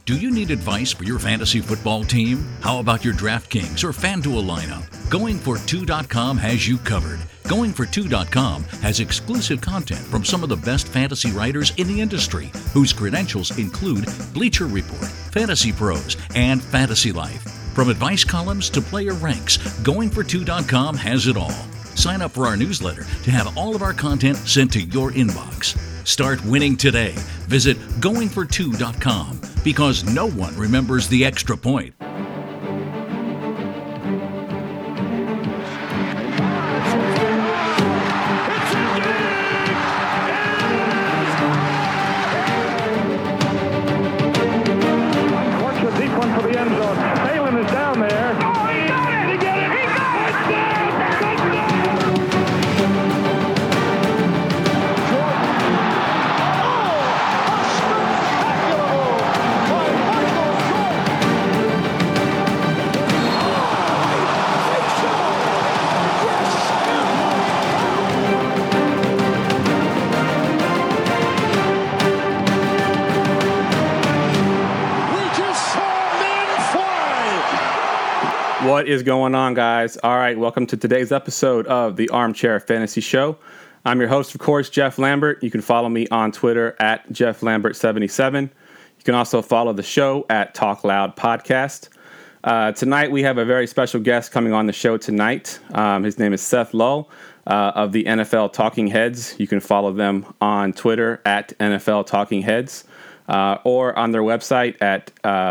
Do you need advice for your fantasy football team? How about your DraftKings or FanDuel lineup? GoingFor2.com has you covered. GoingFor2.com has exclusive content from some of the best fantasy writers in the industry, whose credentials include Bleacher Report, Fantasy Pros, and Fantasy Life. From advice columns to player ranks, GoingFor2.com has it all. Sign up for our newsletter to have all of our content sent to your inbox. Start winning today. Visit GoingFor2.com because no one remembers the extra point. What is going on, guys? All right, welcome to today's episode of the Armchair Fantasy Show. I'm your host, of course, Jeff Lambert. You can follow me on Twitter at JeffLambert77. You can also follow the show at Talk Loud Podcast. Tonight, we have a very special guest coming on the show tonight. His name is Seth Lull of the NFL Talking Heads. You can follow them on Twitter at NFL Talking Heads or on their website at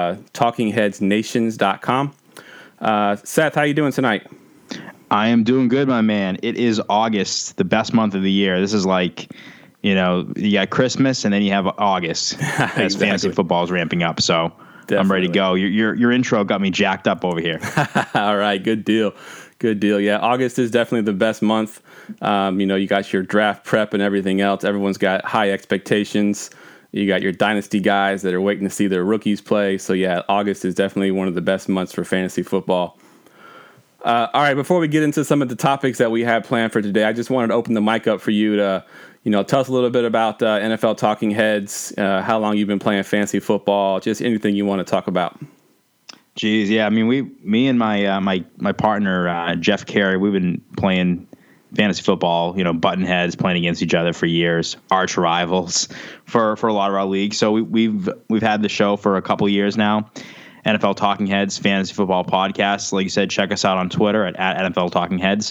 TalkingHeadsNations.com. Seth, how you doing tonight? I am doing good, my man. It is August, the best month of the year. This is like, you got Christmas and then you have August as Exactly. Fantasy football is ramping up. So Definitely. I'm ready to go. Your intro got me jacked up over here. All right, good deal. Good deal. Yeah, August is definitely the best month. You got your draft prep and everything else. Everyone's got high expectations. You got your dynasty guys that are waiting to see their rookies play. So, yeah, August is definitely one of the best months for fantasy football. All right, before we get into some of the topics that we have planned for today, I just wanted to open the mic up for you to, tell us a little bit about NFL Talking Heads, how long you've been playing fantasy football, just anything you want to talk about. Jeez, yeah. I mean, me and my partner, Jeff Carey, we've been playing fantasy football, button heads, playing against each other for years, arch rivals for a lot of our leagues. So we've had the show for a couple of years now. NFL Talking Heads Fantasy Football Podcast. Like you said, check us out on Twitter at NFL Talking Heads.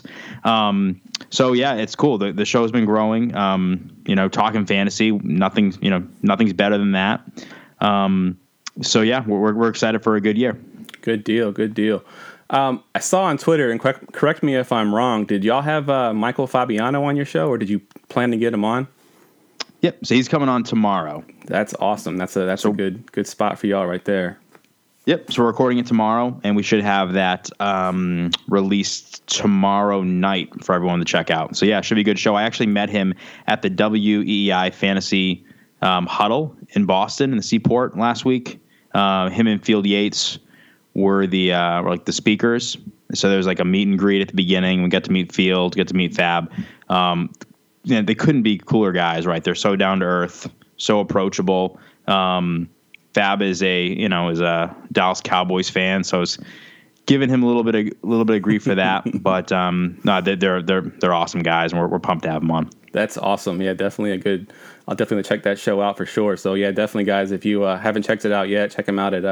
So yeah, it's cool. The show's been growing. Talking fantasy, nothing's better than that. So yeah, we're excited for a good year. Good deal. Good deal. I saw on Twitter, and correct me if I'm wrong, did y'all have Michael Fabiano on your show, or did you plan to get him on? Yep. So he's coming on tomorrow. That's awesome. That's a good spot for y'all right there. Yep. So we're recording it tomorrow, and we should have that released tomorrow night for everyone to check out. So yeah, it should be a good show. I actually met him at the WEEI Fantasy Huddle in Boston in the Seaport last week. Him and Field Yates were the speakers. So there was like a meet and greet at the beginning. We got to meet Field, got to meet Fab. They couldn't be cooler guys, right? They're so down to earth, so approachable. Fab is a Dallas Cowboys fan, so I was giving him a little bit of grief for that. But no, they're awesome guys, and we're pumped to have them on. That's awesome. Yeah, definitely I'll definitely check that show out for sure. So yeah, definitely guys, if you haven't checked it out yet, check them out at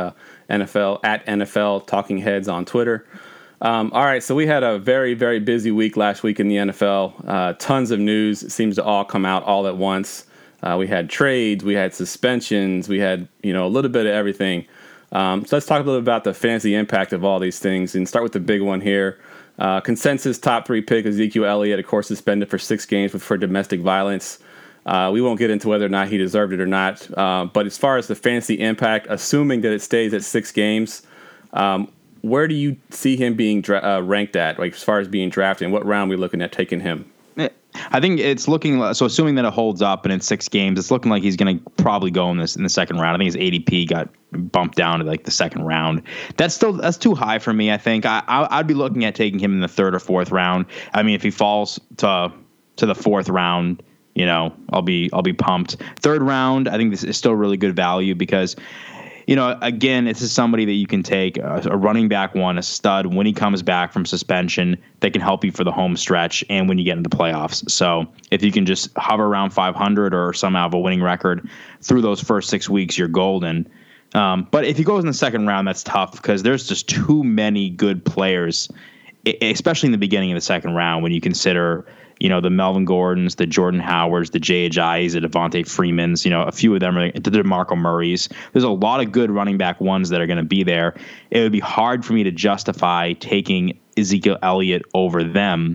NFL Talking Heads on Twitter. All right, so we had a very, very busy week last week in the NFL. Tons of news. It seems to all come out all at once. We had trades, we had suspensions, we had a little bit of everything. So let's talk a little about the fantasy impact of all these things and start with the big one here. Consensus top 3 pick Ezekiel Elliott, of course, suspended for 6 games for domestic violence. We won't get into whether or not he deserved it or not. But as far as the fantasy impact, assuming that it stays at 6 games, where do you see him being ranked at, like as far as being drafted? And what round are we looking at taking him? I think it's looking so. Assuming that it holds up and in 6 games, it's looking like he's going to probably go in the second round. I think his ADP got bumped down to like the second round. That's too high for me. I think I'd be looking at taking him in the 3rd or 4th round. I mean, if he falls to the 4th round, I'll be pumped. 3rd round, I think this is still really good value because again, this is somebody that you can take a running back one, a stud when he comes back from suspension that can help you for the home stretch and when you get into the playoffs. So if you can just hover around 500 or somehow have a winning record through those first 6 weeks, you're golden. But if he goes in the second round, that's tough because there's just too many good players, especially in the beginning of the second round when you consider the Melvin Gordons, the Jordan Howards, the J.H.I.s, the Devontae Freemans, a few of them are the DeMarco Murrays. There's a lot of good running back ones that are going to be there. It would be hard for me to justify taking Ezekiel Elliott over them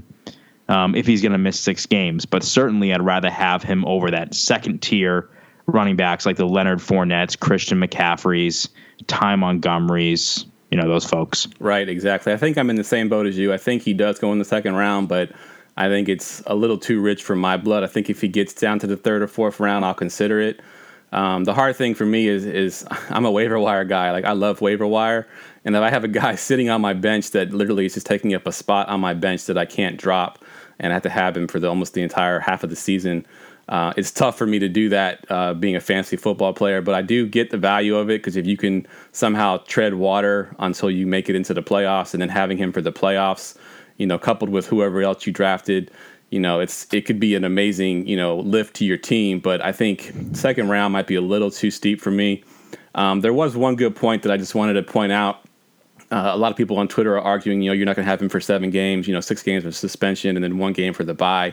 if he's going to miss 6 games. But certainly I'd rather have him over that second tier running backs like the Leonard Fournettes, Christian McCaffreys, Ty Montgomerys, those folks. Right, exactly. I think I'm in the same boat as you. I think he does go in the second round, but I think it's a little too rich for my blood. I think if he gets down to the third or fourth round, I'll consider it. The hard thing for me is I'm a waiver wire guy. Like, I love waiver wire. And if I have a guy sitting on my bench that literally is just taking up a spot on my bench that I can't drop and I have to have him for almost the entire half of the season, it's tough for me to do that being a fantasy football player. But I do get the value of it because if you can somehow tread water until you make it into the playoffs and then having him for the playoffs, coupled with whoever else you drafted, it could be an amazing, lift to your team. But I think second round might be a little too steep for me. There was one good point that I just wanted to point out. A lot of people on Twitter are arguing, you're not going to have him for 7 games, 6 games of suspension and then 1 game for the bye.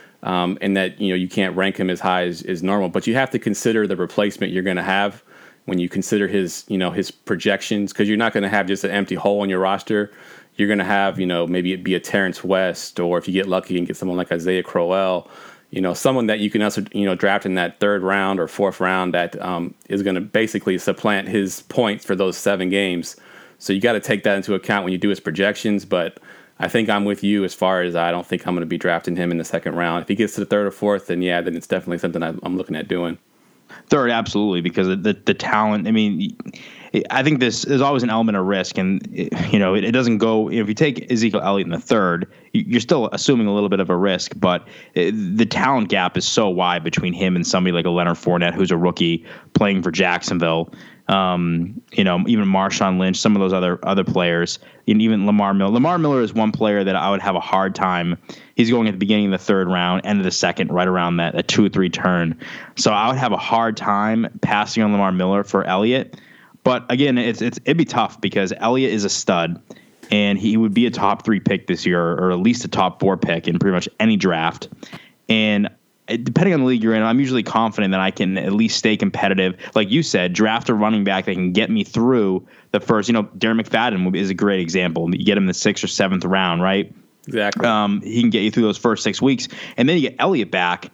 And that, you can't rank him as high as normal. But you have to consider the replacement you're going to have when you consider his projections, because you're not going to have just an empty hole in your roster. You're going to have, maybe it be a Terrence West, or if you get lucky and get someone like Isaiah Crowell, someone that you can also, draft in that 3rd round or 4th round that is going to basically supplant his points for those 7 games. So you got to take that into account when you do his projections. But I think I'm with you as far as I don't think I'm going to be drafting him in the 2nd round. If he gets to the 3rd or 4th, then then it's definitely something I'm looking at doing. 3rd, absolutely, because the talent. I mean, I think there's always an element of risk, and it doesn't go. If you take Ezekiel Elliott in the 3rd, you're still assuming a little bit of a risk, but the talent gap is so wide between him and somebody like a Leonard Fournette, who's a rookie playing for Jacksonville. Even Marshawn Lynch, some of those other players, and even Lamar Miller. Lamar Miller is one player that I would have a hard time. He's going at the beginning of the 3rd round, end of the 2nd, right around that 2 or 3 turn. So I would have a hard time passing on Lamar Miller for Elliott. But again, it'd be tough because Elliott is a stud, and he would be a top 3 pick this year, or at least a top 4 pick in pretty much any draft. And depending on the league you're in, I'm usually confident that I can at least stay competitive. Like you said, draft a running back that can get me through the first. Darren McFadden is a great example. You get him in the 6th or 7th round, right? Exactly. He can get you through those first 6 weeks, and then you get Elliott back.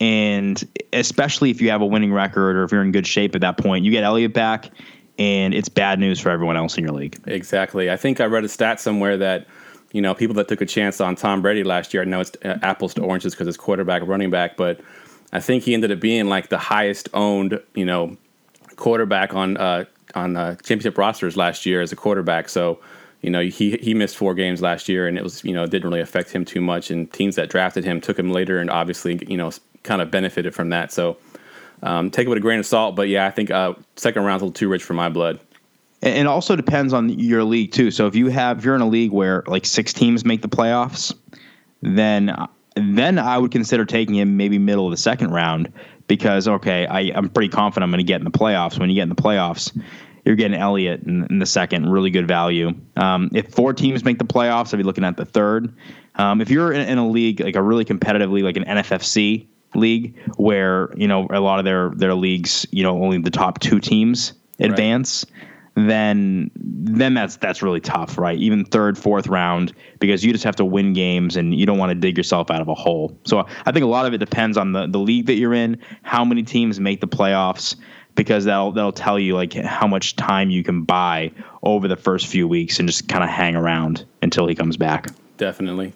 And especially if you have a winning record or if you're in good shape at that point, you get Elliott back, and it's bad news for everyone else in your league. Exactly. I think I read a stat somewhere that people that took a chance on Tom Brady last year, I know it's apples to oranges because it's quarterback, running back, but I think he ended up being like the highest owned, quarterback on championship rosters last year as a quarterback. So, he missed 4 games last year, and it was, it didn't really affect him too much. And teams that drafted him took him later, and obviously, kind of benefited from that. So, take it with a grain of salt. But yeah, I think 2nd round's a little too rich for my blood. And it also depends on your league too. So if you're in a league where like 6 teams make the playoffs, then I would consider taking him maybe middle of the 2nd round because I'm pretty confident I'm going to get in the playoffs. When you get in the playoffs, you're getting Elliott in the 2nd, really good value. If 4 teams make the playoffs, I'd be looking at the 3rd. If you're in a league like a really competitive league, like an NFFC league, where a lot of their leagues, only the top 2 teams advance. Right. Then that's really tough, right? Even 3rd, 4th round, because you just have to win games and you don't want to dig yourself out of a hole. So I think a lot of it depends on the league that you're in, how many teams make the playoffs, because that'll tell you like how much time you can buy over the first few weeks and just kind of hang around until he comes back. Definitely.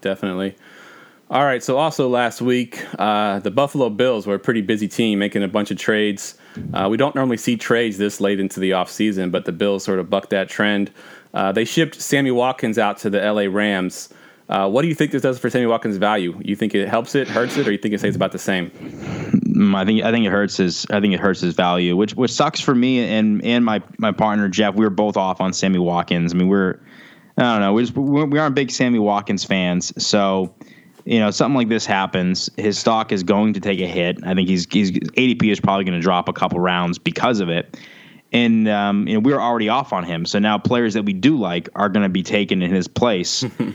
All right, so also last week, the Buffalo Bills were a pretty busy team making a bunch of trades. We don't normally see trades this late into the offseason, but the Bills sort of bucked that trend. They shipped Sammy Watkins out to the LA Rams. What do you think this does for Sammy Watkins' value? You think it helps it, hurts it, or you think it stays about the same? I think it hurts his value, which sucks for me and my partner Jeff. We were both off on Sammy Watkins. I mean, I don't know, we aren't big Sammy Watkins fans, so something like this happens. His stock is going to take a hit. I think he's ADP is probably going to drop a couple rounds because of it. And we were already off on him, so now players that we do like are going to be taken in his place.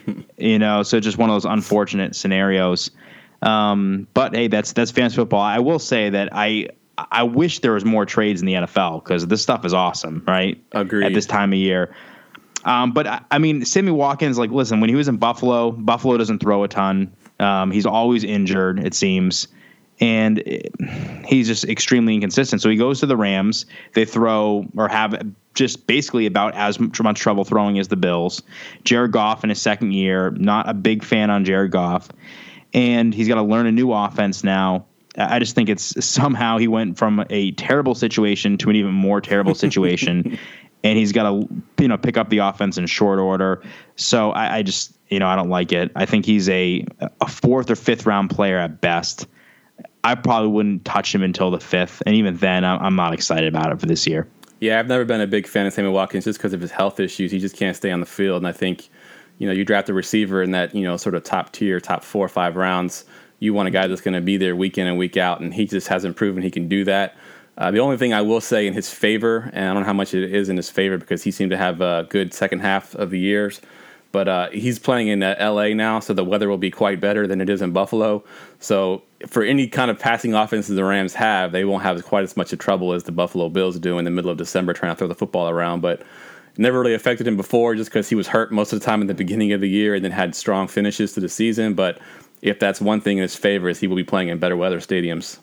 So just one of those unfortunate scenarios. But hey, that's fantasy football. I will say that I wish there was more trades in the NFL because this stuff is awesome, right? Agreed. At this time of year. But I mean, Sammy Watkins, like, listen, when he was in Buffalo doesn't throw a ton. He's always injured, it seems. And he's just extremely inconsistent. So he goes to the Rams. They throw or have just basically about as much trouble throwing as the Bills. Jared Goff in his second year, not a big fan on Jared Goff. And he's got to learn a new offense now. I just think it's somehow he went from a terrible situation to an even more terrible situation. And he's got to, pick up the offense in short order. So I just, I don't like it. I think he's a fourth or fifth round player at best. I probably wouldn't touch him until the fifth, and even then, I'm not excited about it for this year. Yeah, I've never been a big fan of Sammy Watkins just because of his health issues. He just can't stay on the field, and I think, you draft a receiver in that, sort of top tier, top 4 or 5 rounds. You want a guy that's going to be there week in and week out, and he just hasn't proven he can do that. The only thing I will say in his favor, and I don't know how much it is in his favor because he seemed to have a good second half of the years, but he's playing in L.A. now, so the weather will be quite better than it is in Buffalo. So for any kind of passing offenses the Rams have, they won't have quite as much of trouble as the Buffalo Bills do in the middle of December trying to throw the football around. But never really affected him before just because he was hurt most of the time in the beginning of the year and then had strong finishes to the season. But if that's one thing in his favor is he will be playing in better weather stadiums.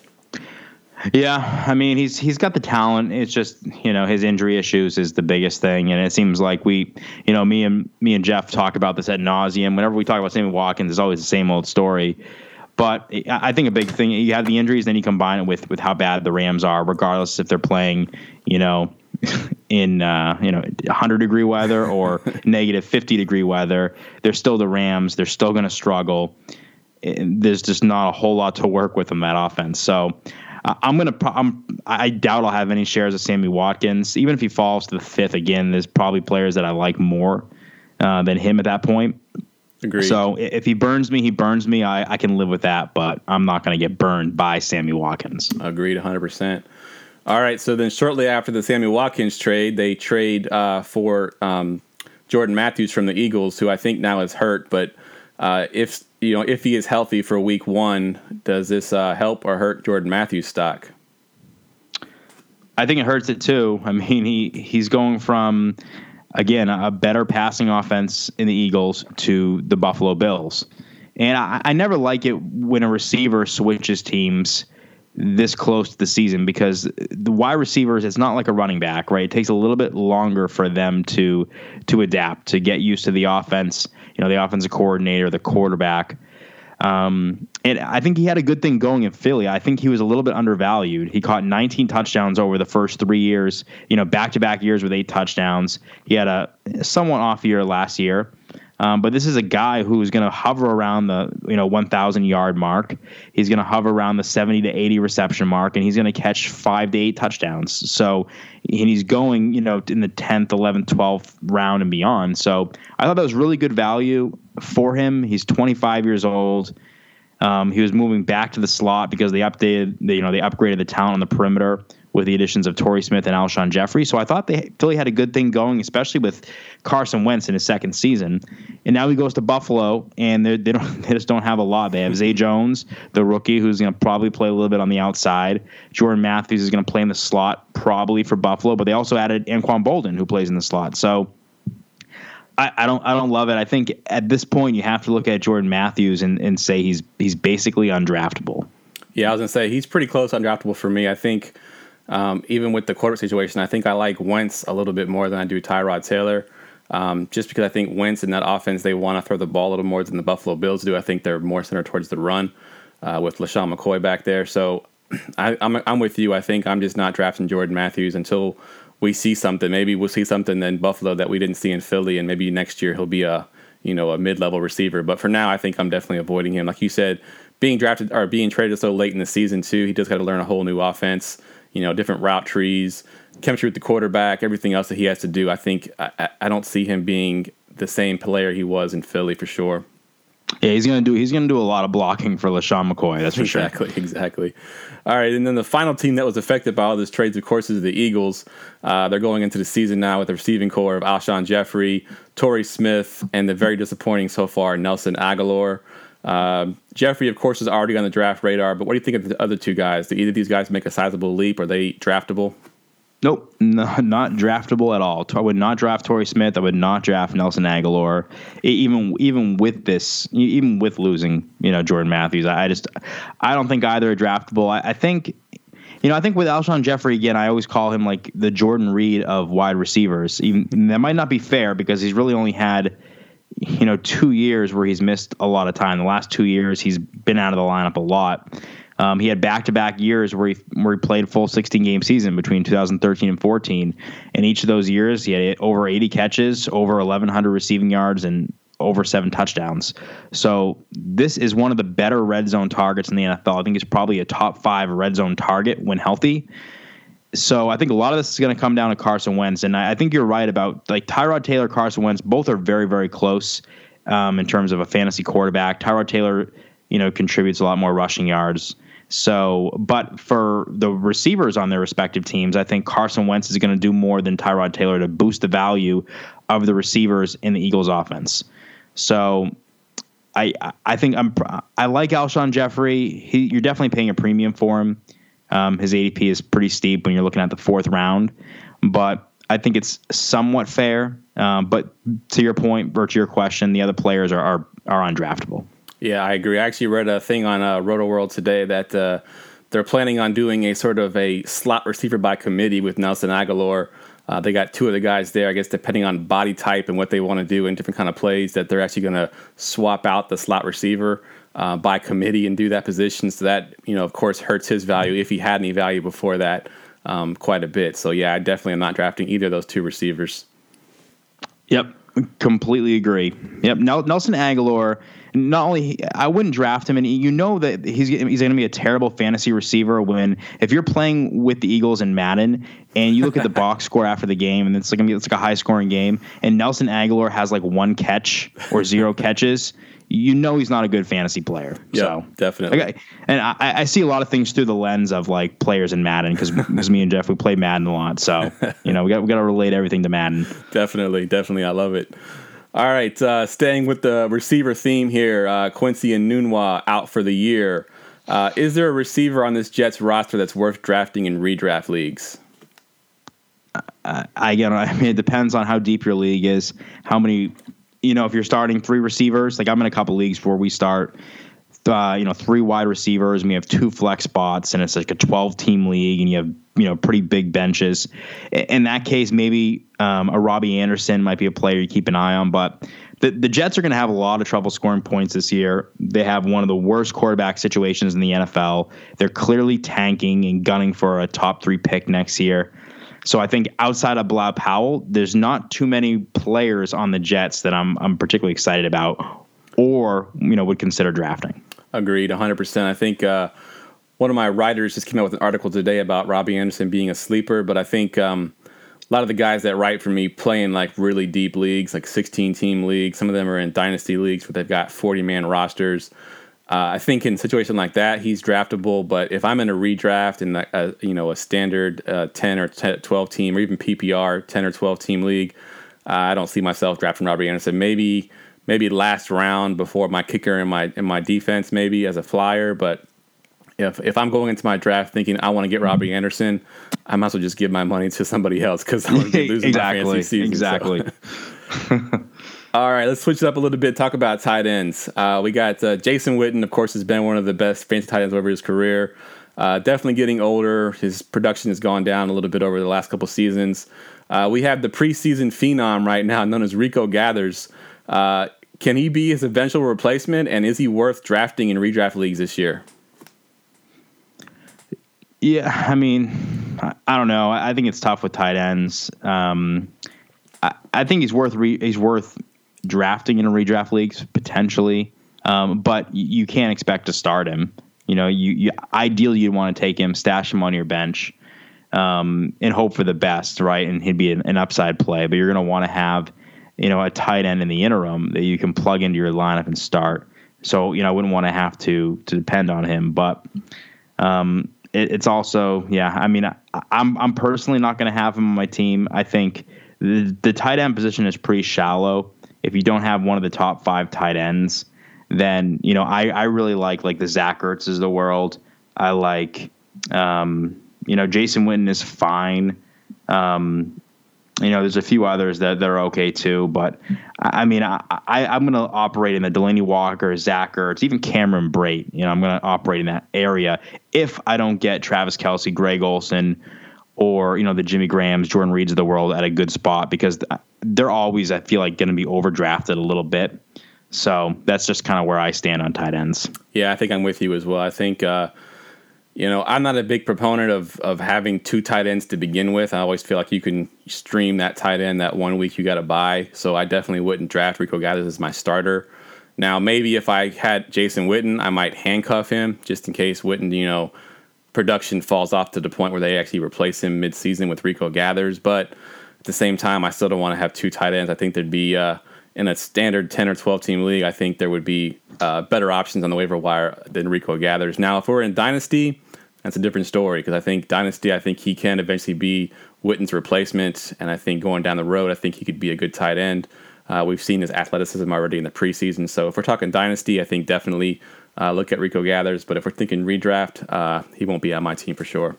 Yeah, I mean, he's got the talent. It's just, his injury issues is the biggest thing. And it seems like me and Jeff talk about this ad nauseum. Whenever we talk about Sammy Watkins, it's always the same old story. But I think a big thing, you have the injuries, then you combine it with how bad the Rams are, regardless if they're playing, in 100-degree weather or negative 50-degree weather. They're still the Rams. They're still going to struggle. There's just not a whole lot to work with in that offense. So I doubt I'll have any shares of Sammy Watkins. Even if he falls to the fifth again, there's probably players that I like more than him at that point. Agreed. So if he burns me, he burns me. I can live with that, but I'm not going to get burned by Sammy Watkins. Agreed 100%. All right, so then shortly after the Sammy Watkins trade, they trade for Jordan Matthews from the Eagles, who I think now is hurt, but if he is healthy for week 1, does this help or hurt Jordan Matthews' stock? I think it hurts it too. I mean, he's going from, again, a better passing offense in the Eagles to the Buffalo Bills. And I never like it when a receiver switches teams this close to the season because the wide receivers, it's not like a running back, right? It takes a little bit longer for them to adapt, to get used to the offense, the offensive coordinator, the quarterback. And I think he had a good thing going in Philly. I think he was a little bit undervalued. He caught 19 touchdowns over the first 3 years, back-to-back years with 8 touchdowns. He had a somewhat off year last year. But this is a guy who's going to hover around the 1,000-yard mark. He's going to hover around the 70 to 80 reception mark, and he's going to catch 5 to 8 touchdowns. So, and he's going, in the 10th, 11th, 12th round and beyond. So I thought that was really good value for him. He's 25 years old. He was moving back to the slot because they upgraded the talent on the perimeter with the additions of Torrey Smith and Alshon Jeffrey. So I thought Philly had a good thing going, especially with Carson Wentz in his second season. And now he goes to Buffalo, and they just don't have a lot. They have Zay Jones, the rookie, who's going to probably play a little bit on the outside. Jordan Matthews is going to play in the slot probably for Buffalo, but they also added Anquan Bolden, who plays in the slot. So I don't love it. I think at this point you have to look at Jordan Matthews and say he's basically undraftable. Yeah, I was going to say he's pretty close undraftable for me. I think even with the quarterback situation, I think I like Wentz a little bit more than I do Tyrod Taylor. Just because I think Wentz in that offense, they want to throw the ball a little more than the Buffalo Bills do. I think they're more centered towards the run with LaShawn McCoy back there. So I'm with you. I think I'm just not drafting Jordan Matthews until we see something. Maybe we'll see something in Buffalo that we didn't see in Philly, and maybe next year he'll be a mid-level receiver. But for now, I think I'm definitely avoiding him. Like you said, being drafted or being traded so late in the season too, he just got to learn a whole new offense. Different route trees, chemistry with the quarterback, everything else that he has to do. I think I don't see him being the same player he was in Philly for sure. Yeah, he's gonna do a lot of blocking for LaShawn McCoy. That's for sure. Exactly. All right, and then the final team that was affected by all these trades, of course, is the Eagles. They're going into the season now with a receiving core of Alshon Jeffrey, Torrey Smith, and the very disappointing so far Nelson Agholor. Jeffrey, of course, is already on the draft radar, but what do you think of the other two guys? Do either of these guys make a sizable leap? Are they draftable? Nope, no, not draftable at all. I would not draft Torrey Smith. I would not draft Nelson Agholor. Even with losing, Jordan Matthews, I don't think either are draftable. I think with Alshon Jeffrey, again, I always call him like the Jordan Reed of wide receivers. Even that might not be fair because he's really only had 2 years where he's missed a lot of time. The last 2 years, he's been out of the lineup a lot. He had back-to-back years where he played full 16-game season between 2013 and 14. In each of those years, he had over 80 catches, over 1,100 receiving yards, and over 7 touchdowns. So this is one of the better red zone targets in the NFL. I think he's probably a top 5 red zone target when healthy. So I think a lot of this is going to come down to Carson Wentz. And I think you're right about like Tyrod Taylor, Carson Wentz. Both are very, very close in terms of a fantasy quarterback. Tyrod Taylor, contributes a lot more rushing yards. So, but for the receivers on their respective teams, I think Carson Wentz is going to do more than Tyrod Taylor to boost the value of the receivers in the Eagles offense. So I think I like Alshon Jeffrey. You're definitely paying a premium for him. His ADP is pretty steep when you're looking at the 4th round, but I think it's somewhat fair. But to your point, or to your question, the other players are undraftable. Yeah, I agree. I actually read a thing on RotoWorld today that they're planning on doing a sort of a slot receiver by committee with Nelson Agholor. They got 2 of the guys there, I guess, depending on body type and what they want to do in different kind of plays, that they're actually going to swap out the slot receiver by committee and do that position. So that, of course, hurts his value if he had any value before that quite a bit. So, yeah, I definitely am not drafting either of those 2 receivers. Yep, completely agree. Yep, Nelson Agholor. Not only I wouldn't draft him, and that he's going to be a terrible fantasy receiver if you're playing with the Eagles in Madden and you look at the box score after the game and it's like a high scoring game and Nelson Agholor has like 1 catch or 0 catches, he's not a good fantasy player. Yeah, so definitely. Okay, and I see a lot of things through the lens of like players in Madden because me and Jeff we play Madden a lot, so we got to relate everything to Madden. Definitely, I love it. All right, staying with the receiver theme here, Quincy Enunwa out for the year. Is there a receiver on this Jets roster that's worth drafting in redraft leagues? It depends on how deep your league is, how many, if you're starting 3 receivers, like I'm in a couple leagues where we start, 3 wide receivers and we have 2 flex spots and it's like a 12-team league and you have, pretty big benches. In that case, maybe a Robbie Anderson might be a player you keep an eye on, but the Jets are going to have a lot of trouble scoring points this year. They have one of the worst quarterback situations in the NFL. They're clearly tanking and gunning for a top 3 pick next year. So I think outside of Bilal Powell, there's not too many players on the Jets that I'm particularly excited about or, would consider drafting. Agreed, 100%. I think one of my writers just came out with an article today about Robbie Anderson being a sleeper, but I think a lot of the guys that write for me play in like really deep leagues, like 16-team leagues. Some of them are in dynasty leagues where they've got 40-man rosters. I think in a situation like that, he's draftable, but if I'm in a redraft in a standard 10 or 12 team or even PPR 10 or 12 team league, I don't see myself drafting Robbie Anderson. Maybe last round before my kicker in my defense, maybe as a flyer. But if I'm going into my draft thinking I want to get Robbie Anderson, I might as well just give my money to somebody else because I'm going to be losing my fantasy season. Exactly. So. All right, let's switch it up a little bit. Talk about tight ends. We got Jason Witten, of course, has been one of the best fantasy tight ends over his career. Definitely getting older. His production has gone down a little bit over the last couple seasons. We have the preseason phenom right now known as Rico Gathers. Can he be his eventual replacement, and is he worth drafting in redraft leagues this year? Yeah, I mean, I don't know. I think it's tough with tight ends. I think he's worth drafting in redraft leagues potentially. But you can't expect to start him. You ideally you'd want to take him, stash him on your bench, and hope for the best, right? And he'd be an upside play. But you're going to want to have, a tight end in the interim that you can plug into your lineup and start. So, I wouldn't want to have to depend on him. But it's also, I'm personally not going to have him on my team. I think the tight end position is pretty shallow. If you don't have one of the top 5 tight ends, then, I really like the Zach Ertz's of the world. I like, Jason Witten is fine. There's a few others that are okay too, but I'm going to operate in the Delaney Walker, Zach Ertz, even Cameron Brate. I'm going to operate in that area if I don't get Travis Kelce, Greg Olsen, or, the Jimmy Grahams, Jordan Reeds of the world at a good spot, because they're always, I feel like, going to be overdrafted a little bit. So that's just kind of where I stand on tight ends. Yeah, I think I'm with you as well. I think, I'm not a big proponent of having 2 tight ends to begin with. I always feel like you can stream that tight end that 1 week you got to buy. So I definitely wouldn't draft Rico Gathers as my starter. Now, maybe if I had Jason Witten, I might handcuff him just in case Witten, production falls off to the point where they actually replace him mid-season with Rico Gathers. But at the same time, I still don't want to have 2 tight ends. I think there'd be in a standard 10 or 12 team league, I think there would be better options on the waiver wire than Rico Gathers. Now, if we're in Dynasty, that's a different story, because I think he can eventually be Witten's replacement, and I think going down the road, I think he could be a good tight end. We've seen his athleticism already in the preseason, so if we're talking Dynasty, I think definitely look at Rico Gathers, but if we're thinking redraft, he won't be on my team for sure.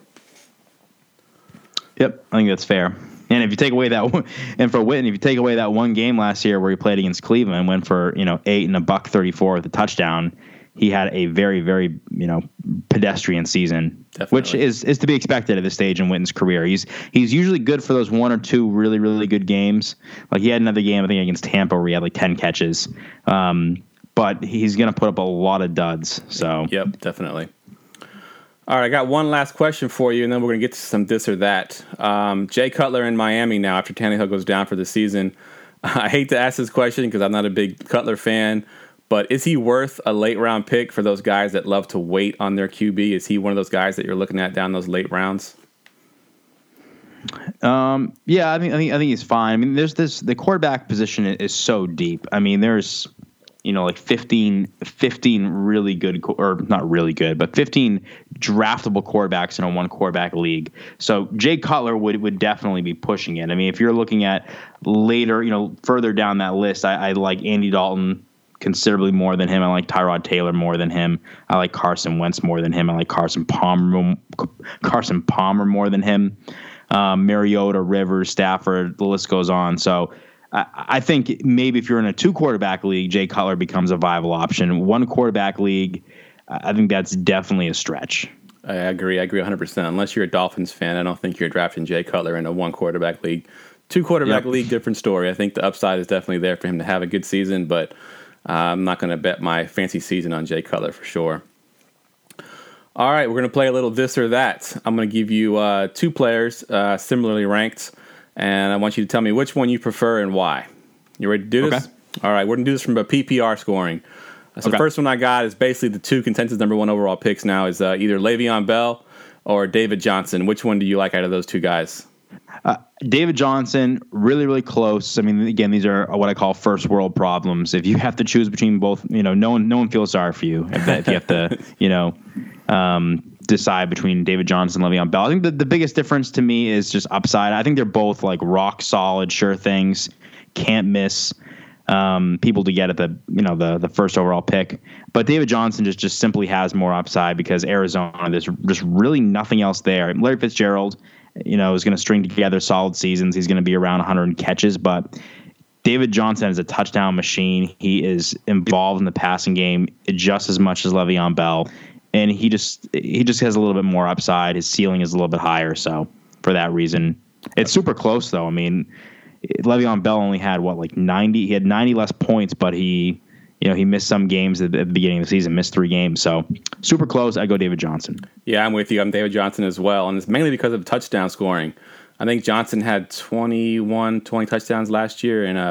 Yep, I think that's fair. And if you take away that, and for Witten, if you take away that one game last year where he played against Cleveland, went for 8 and $134 with a touchdown, he had a very, very pedestrian season, definitely. Which is to be expected at this stage in Witten's career. He's usually good for those 1 or 2 really, really good games. Like he had another game I think against Tampa where he had like 10 catches, but he's going to put up a lot of duds. So yep, definitely. All right, I got one last question for you, and then we're going to get to some this or that. Jay Cutler in Miami now after Tannehill goes down for the season. I hate to ask this question because I'm not a big Cutler fan, but is he worth a late-round pick for those guys that love to wait on their QB? Is he one of those guys that you're looking at down those late rounds? Yeah, I think he's fine. I mean, the quarterback position is so deep. I mean, there's like 15 really good, or not really good, but 15 draftable quarterbacks in a 1 quarterback league. So Jay Cutler would definitely be pushing it. I mean, if you're looking at later, further down that list, I like Andy Dalton considerably more than him. I like Tyrod Taylor more than him. I like Carson Wentz more than him. I like Carson Palmer more than him. Mariota, Rivers, Stafford, the list goes on. So I think maybe if you're in a 2 quarterback league, Jay Cutler becomes a viable option. 1 quarterback league, I think that's definitely a stretch. I agree 100%. Unless you're a Dolphins fan, I don't think you're drafting Jay Cutler in a 1 quarterback league. 2 quarterback league, different story. I think the upside is definitely there for him to have a good season, but I'm not going to bet my fancy season on Jay Cutler for sure. All right, we're going to play a little this or that. I'm going to give you 2 players similarly ranked, and I want you to tell me which one you prefer and why. You ready to do this? Okay. All right, we're going to do this from a PPR scoring. So the first one I got is basically the 2 consensus number 1 overall picks now is either Le'Veon Bell or David Johnson. Which one do you like out of those 2 guys? David Johnson, really, really close. I mean, again, these are what I call first world problems. If you have to choose between both, no one feels sorry for you if you have to, decide between David Johnson and Le'Veon Bell. I think the biggest difference to me is just upside. I think they're both like rock solid, sure things, can't miss people to get at the first overall pick. But David Johnson just simply has more upside because Arizona, there's just really nothing else there. Larry Fitzgerald, is going to string together solid seasons. He's going to be around 100 catches, but David Johnson is a touchdown machine. He is involved in the passing game just as much as Le'Veon Bell, and he just has a little bit more upside. His ceiling is a little bit higher, so for that reason, it's super close though. I mean, Le'Veon Bell only had 90. He had 90 less points, but he missed some games at the beginning of the season, missed 3 games. So super close. I go David Johnson. Yeah, I'm with you. I'm David Johnson as well. And it's mainly because of touchdown scoring. I think Johnson had 20 touchdowns last year. And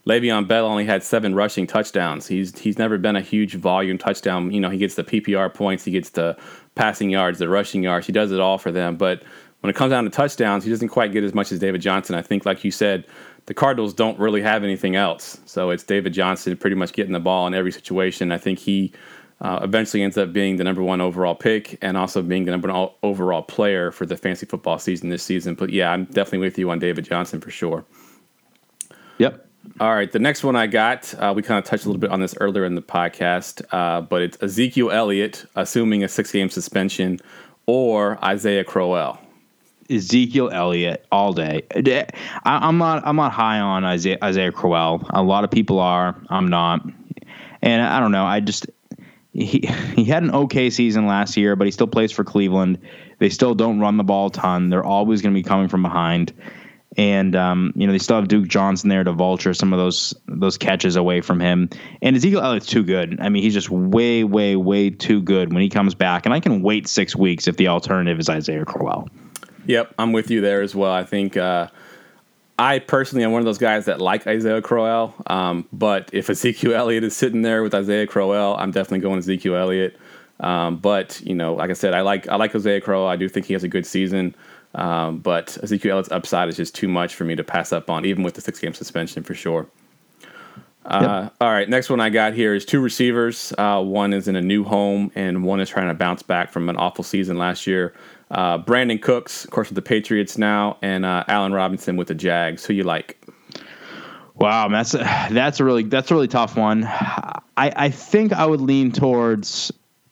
Le'Veon Bell only had 7 rushing touchdowns. He's never been a huge volume touchdown. He gets the PPR points, he gets the passing yards, the rushing yards. He does it all for them. But when it comes down to touchdowns, he doesn't quite get as much as David Johnson. I think, like you said, the Cardinals don't really have anything else. So it's David Johnson pretty much getting the ball in every situation. I think he eventually ends up being the number 1 overall pick and also being the number 1 overall player for the fantasy football season this season. But yeah, I'm definitely with you on David Johnson for sure. Yep. All right, the next one I got, we kind of touched a little bit on this earlier in the podcast, but it's Ezekiel Elliott, assuming a 6-game suspension, or Isaiah Crowell. Ezekiel Elliott all day. I'm not high on Isaiah Crowell. A lot of people are. I'm not. And I don't know. He had an okay season last year, but he still plays for Cleveland. They still don't run the ball a ton. They're always going to be coming from behind. And they still have Duke Johnson there to vulture some of those catches away from him. And Ezekiel Elliott's too good. I mean, he's just way, way, way too good when he comes back. And I can wait 6 weeks if the alternative is Isaiah Crowell. Yep, I'm with you there as well. I think I personally am one of those guys that like Isaiah Crowell. But if Ezekiel Elliott is sitting there with Isaiah Crowell, I'm definitely going Ezekiel Elliott. But like I said, I like Isaiah Crowell. I do think he has a good season. But Ezekiel Elliott's upside is just too much for me to pass up on, even with the 6-game suspension for sure. Yep. All right, next one I got here is 2 receivers. One is in a new home, and one is trying to bounce back from an awful season last year. Brandon Cooks, of course, with the Patriots now, and Allen Robinson with the Jags. Who you like? Wow, that's a really tough one. I think I'd lean towards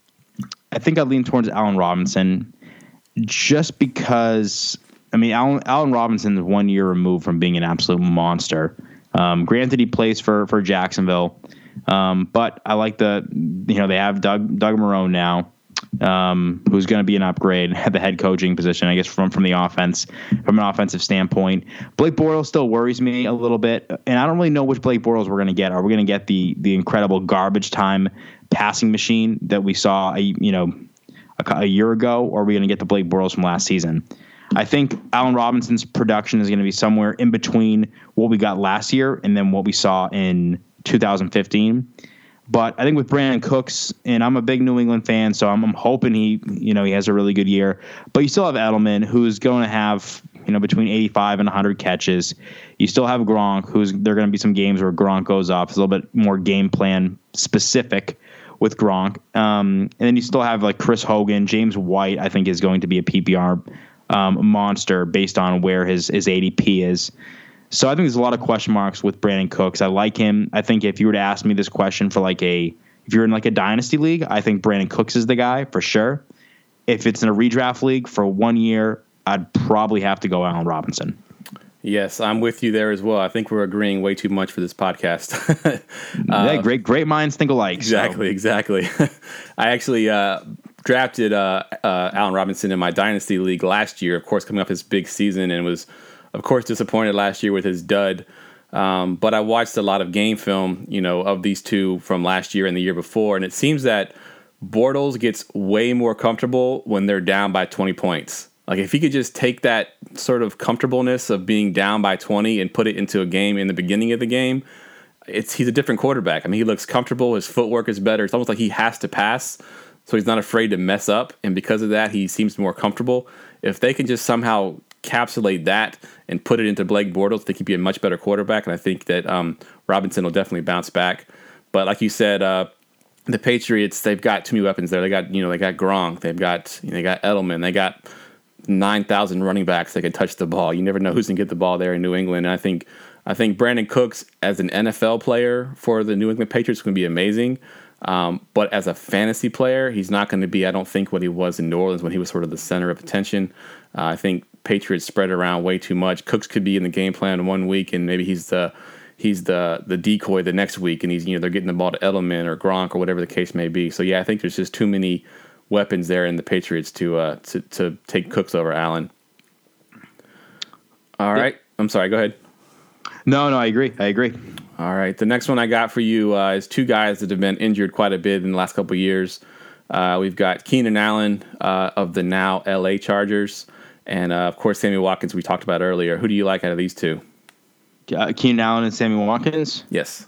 Allen Robinson. Just because, I mean, Allen Robinson is 1 year removed from being an absolute monster. Granted, he plays for Jacksonville, but I like they have Doug Marrone now, who's going to be an upgrade at the head coaching position, I guess, from the offense, from an offensive standpoint. Blake Bortles still worries me a little bit, and I don't really know which Blake Bortles we're going to get. Are we going to get the incredible garbage time passing machine that we saw, a year ago, or are we going to get the Blake Bortles from last season? I think Allen Robinson's production is going to be somewhere in between what we got last year and then what we saw in 2015. But I think with Brandon Cooks, and I'm a big New England fan, so I'm hoping he has a really good year. But you still have Edelman, who's going to have between 85 and 100 catches. You still have Gronk, there are going to be some games where Gronk goes off. It's a little bit more game plan specific with Gronk. And then you still have like Chris Hogan. James White, I think, is going to be a PPR monster based on where his ADP is. So I think there's a lot of question marks with Brandon Cooks. I like him. I think if you were to ask me this question for if you're in like a dynasty league, I think Brandon Cooks is the guy for sure. If it's in a redraft league for 1 year, I'd probably have to go Allen Robinson. Yes, I'm with you there as well. I think we're agreeing way too much for this podcast. Yeah, great minds think alike. Exactly. I actually drafted Allen Robinson in my Dynasty League last year, of course, coming off his big season, and was, of course, disappointed last year with his dud. But I watched a lot of game film, of these two from last year and the year before, and it seems that Bortles gets way more comfortable when they're down by 20 points. Like, if he could just take that sort of comfortableness of being down by 20 and put it into a game in the beginning of the game, he's a different quarterback. I mean, he looks comfortable. His footwork is better. It's almost like he has to pass, so he's not afraid to mess up. And because of that, he seems more comfortable. If they can just somehow encapsulate that and put it into Blake Bortles, they could be a much better quarterback. And I think that Robinson will definitely bounce back. But like you said, the Patriots, they've got too many weapons there. They got Gronk. They got Edelman. They got 9,000 running backs that can touch the ball. You never know who's going to get the ball there in New England. And I think Brandon Cooks as an NFL player for the New England Patriots is going to be amazing. But as a fantasy player, he's not going to be, I don't think, what he was in New Orleans when he was sort of the center of attention. I think Patriots spread around way too much. Cooks could be in the game plan 1 week, and maybe he's the decoy the next week, and they're getting the ball to Edelman or Gronk or whatever the case may be. So yeah, I think there's just too many weapons there in the Patriots to take Cooks over Allen. All right. I'm sorry. Go ahead. No, I agree. All right. The next one I got for you is 2 guys that have been injured quite a bit in the last couple of years. We've got Keenan Allen of the now LA Chargers, and of course Sammy Watkins we talked about earlier. Who do you like out of these two? Keenan Allen and Sammy Watkins. Yes.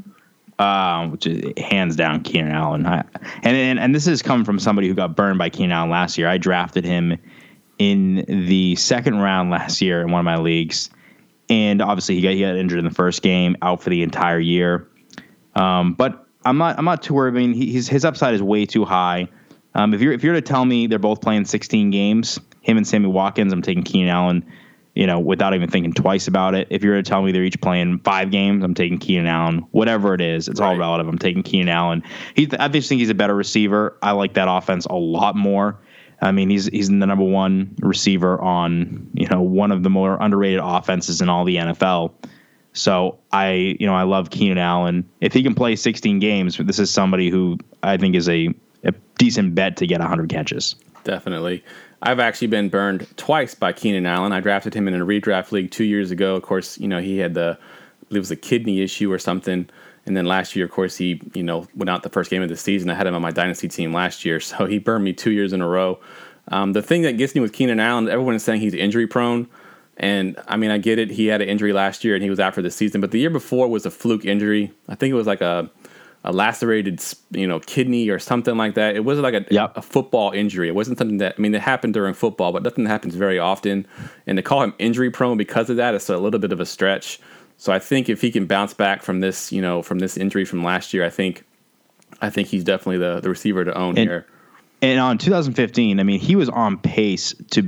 Which is hands down Keenan Allen. And this has come from somebody who got burned by Keenan Allen last year. I drafted him in the second round last year in one of my leagues, and obviously he got injured in the first game, out for the entire year. But I'm not too worried. I mean, his upside is way too high. If you're to tell me they're both playing 16 games, him and Sammy Watkins, I'm taking Keenan Allen, without even thinking twice about it. If you're to tell me they're each playing 5 games, I'm taking Keenan Allen. Whatever it is, it's all relative. I'm taking Keenan Allen. I just think he's a better receiver. I like that offense a lot more. I mean, he's the number one receiver on, one of the more underrated offenses in all the NFL. So I love Keenan Allen. If he can play 16 games, this is somebody who I think is a decent bet to get 100 catches. Definitely. I've actually been burned twice by Keenan Allen. I drafted him in a redraft league 2 years ago. Of course, he had I believe it was a kidney issue or something. And then last year, of course, he, went out the first game of the season. I had him on my dynasty team last year. So he burned me 2 years in a row. The thing that gets me with Keenan Allen, everyone is saying he's injury prone. And I mean, I get it. He had an injury last year and he was out for the season. But the year before was a fluke injury. I think it was like a lacerated, kidney or something like that. It wasn't like a football injury. It wasn't something that, it happened during football, but nothing that happens very often. And to call him injury prone because of that, it's a little bit of a stretch. So I think if he can bounce back from this, from this injury from last year, I think he's definitely the receiver to own here. And on 2015, he was on pace to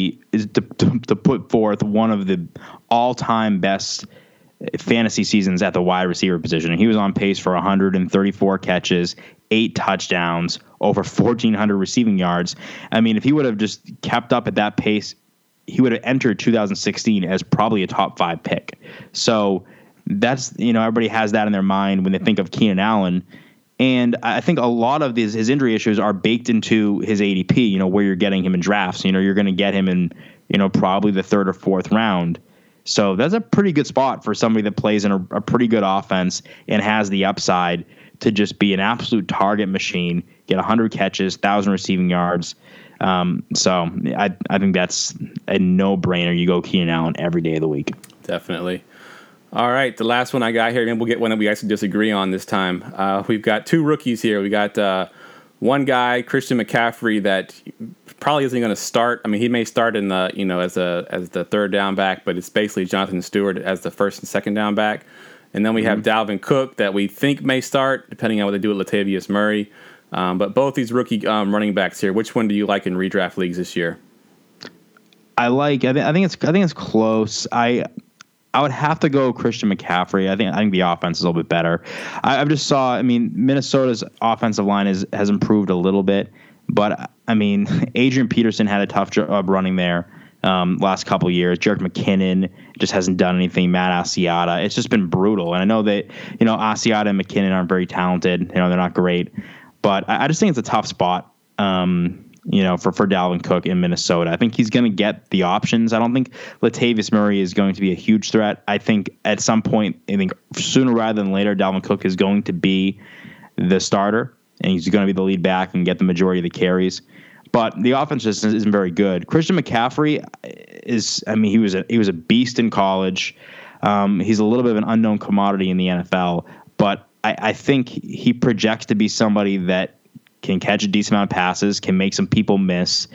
put forth one of the all-time best fantasy seasons at the wide receiver position. And he was on pace for 134 catches, 8 touchdowns, over 1,400 receiving yards. If he would have just kept up at that pace, he would have entered 2016 as probably a top 5 pick. So that's, everybody has that in their mind when they think of Keenan Allen. And I think a lot of his injury issues are baked into his ADP, where you're getting him in drafts. You're going to get him in, probably the 3rd or 4th round. So that's a pretty good spot for somebody that plays in a pretty good offense and has the upside to just be an absolute target machine, get 100 catches, 1,000 receiving yards. So I think that's a no-brainer. You go Keenan Allen every day of the week. Definitely. All right, the last one I got here, and we'll get one that we actually disagree on this time. We've got 2 rookies here. We got one guy, Christian McCaffrey, that probably isn't going to start. He may start in the as the 3rd down back, but it's basically Jonathan Stewart as the 1st and 2nd down back. And then we have Dalvin Cook that we think may start, depending on what they do with Latavius Murray. But both these rookie running backs here, which one do you like in redraft leagues this year? I think it's close. I would have to go Christian McCaffrey. I think the offense is a little bit better. I just saw. Minnesota's offensive line has improved a little bit, but Adrian Peterson had a tough job running there last couple of years. Jerick McKinnon just hasn't done anything. Matt Asiata. It's just been brutal. And I know that Asiata and McKinnon aren't very talented. They're not great, but I just think it's a tough spot. For Dalvin Cook in Minnesota. I think he's going to get the options. I don't think Latavius Murray is going to be a huge threat. I think at some point, sooner rather than later, Dalvin Cook is going to be the starter, and he's going to be the lead back and get the majority of the carries. But the offense just isn't very good. Christian McCaffrey is, he was a beast in college. He's a little bit of an unknown commodity in the NFL, but I think he projects to be somebody that can catch a decent amount of passes, can make some people miss.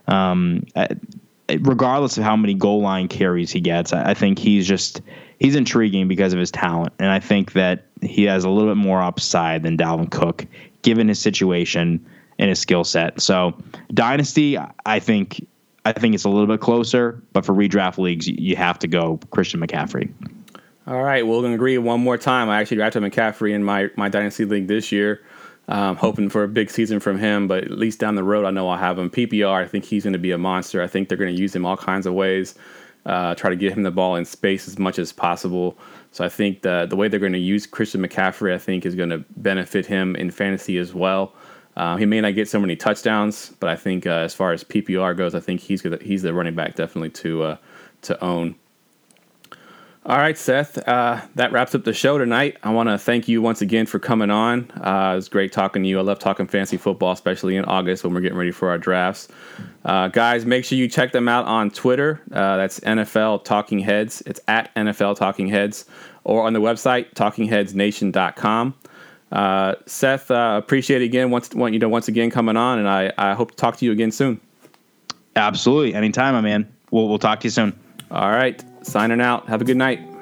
Regardless of how many goal line carries he gets, I think he's intriguing because of his talent. And I think that he has a little bit more upside than Dalvin Cook, given his situation and his skill set. So Dynasty, I think it's a little bit closer, but for redraft leagues, you have to go Christian McCaffrey. All right, we're going to agree one more time. I actually drafted McCaffrey in my Dynasty league this year. Hoping for a big season from him, but at least down the road, I know I'll have him. PPR, I think he's going to be a monster. I think they're going to use him all kinds of ways, try to get him the ball in space as much as possible. So I think the way they're going to use Christian McCaffrey, I think, is going to benefit him in fantasy as well. He may not get so many touchdowns, but I think as far as PPR goes, I think he's the running back definitely to own. All right, Seth, that wraps up the show tonight. I want to thank you once again for coming on. It was great talking to you. I love talking fantasy football, especially in August when we're getting ready for our drafts. Guys, make sure you check them out on Twitter. That's NFL Talking Heads. It's at NFL Talking Heads, or on the website, talkingheadsnation.com. Seth, appreciate it again once again coming on, and I hope to talk to you again soon. Absolutely. Anytime, my man. We'll talk to you soon. All right. Signing out. Have a good night.